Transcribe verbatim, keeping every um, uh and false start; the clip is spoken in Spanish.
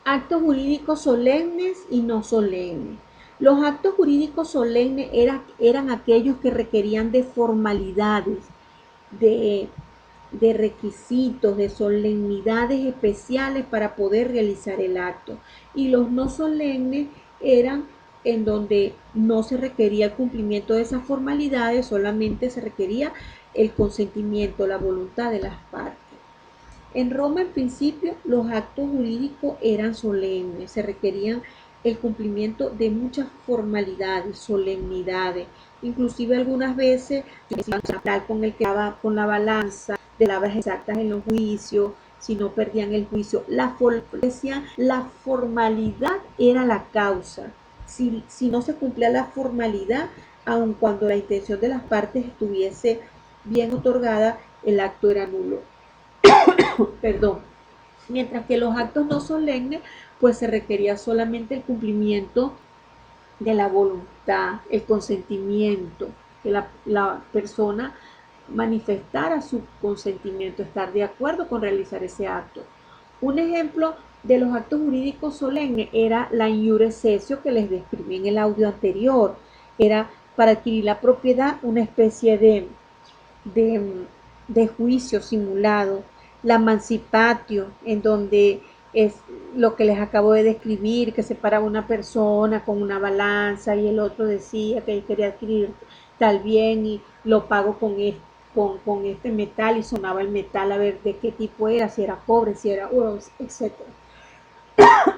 Actos jurídicos solemnes y no solemnes. Los actos jurídicos solemnes eran, eran aquellos que requerían de formalidades, de, de requisitos, de solemnidades especiales para poder realizar el acto. Y los no solemnes eran en donde no se requería el cumplimiento de esas formalidades, solamente se requería el consentimiento, la voluntad de las partes. En Roma, en principio, los actos jurídicos eran solemnes, se requerían el cumplimiento de muchas formalidades, solemnidades, inclusive algunas veces con el que daba con la balanza de palabras exactas en los juicios, si no perdían el juicio. La, la formalidad era la causa. Si, si no se cumplía la formalidad, aun cuando la intención de las partes estuviese bien otorgada, el acto era nulo. Perdón. Mientras que los actos no solemnes, pues se requería solamente el cumplimiento de la voluntad, el consentimiento, que la, la persona manifestara su consentimiento, estar de acuerdo con realizar ese acto. Un ejemplo de los actos jurídicos solemnes era la iure cessio que les describí en el audio anterior. Era para adquirir la propiedad una especie de, de, de juicio simulado. La mancipatio, en donde es lo que les acabo de describir, que separaba una persona con una balanza y el otro decía que quería adquirir tal bien y lo pago con este, con, con este metal, y sonaba el metal a ver de qué tipo era, si era cobre, si era oro, etcétera.